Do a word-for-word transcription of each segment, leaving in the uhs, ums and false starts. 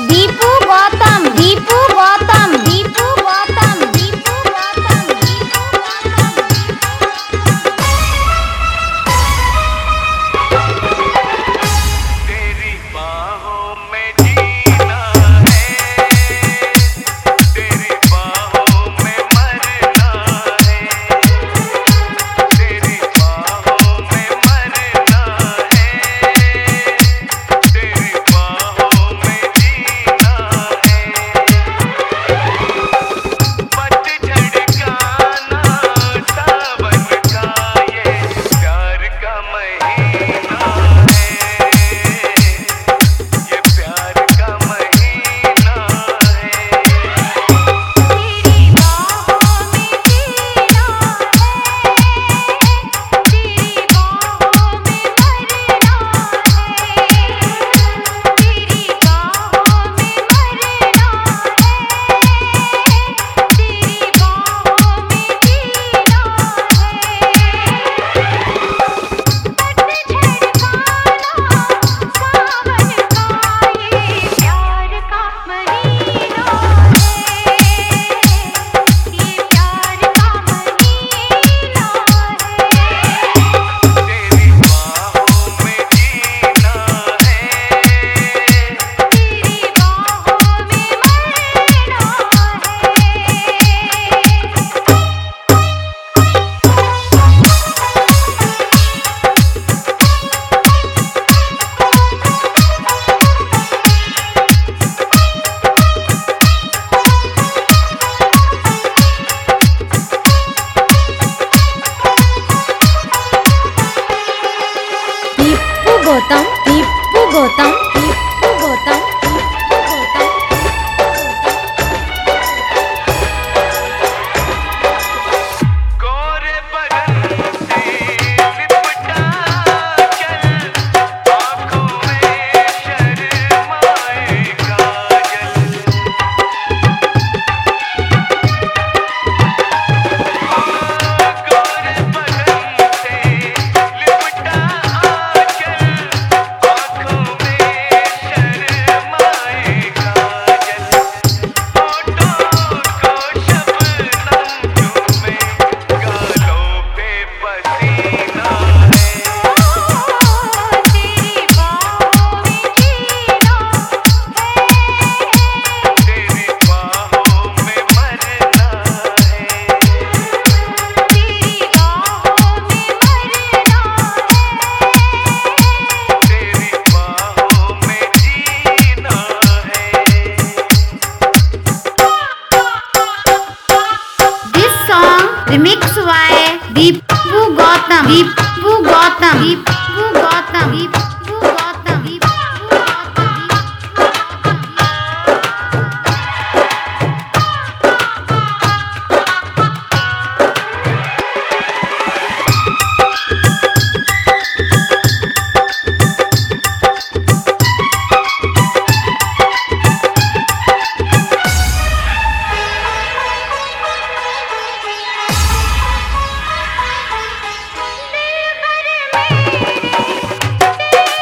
दीपू गौतम दीपू गौतम दीपू गौतम दीपू गौतम दीपू गौतम तेरी बाहों में जीना है, तेरी बाहों में मरना है, तेरी बाहों में मरना है, तेरी बाहों में जीना है। पतझड़ का ना सावन का ये प्यार का महीना है, ये प्यार का महीना है। तेरी बाहों में जीना है, तेरी बाहों में मरना है, तेरी बाहों में मरना है, तेरी बाहों में जीना गौतम दीपू गौतम दीपू गौतम दीपू गौतम गोरे बदन से लिपटा चल, आँखों में शर्माए काजल। गोरे बदन से लिपटा चल, आँखों में शर्माए काजल। होठों को शबनम चूमे, गालों पे पसीना है। तेरी बाहों में जीना है, तेरी बाहों में मरना है, तेरी बाहों में मरना है, तेरी बाहों में जीना है। This song remixed by Deepu Gautam. Deepu Gautam. Deepu Gautam. Deepu Gautam. Deepu दिल भर में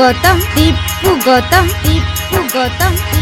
गौतम दीपू गौतम दीपू गौतम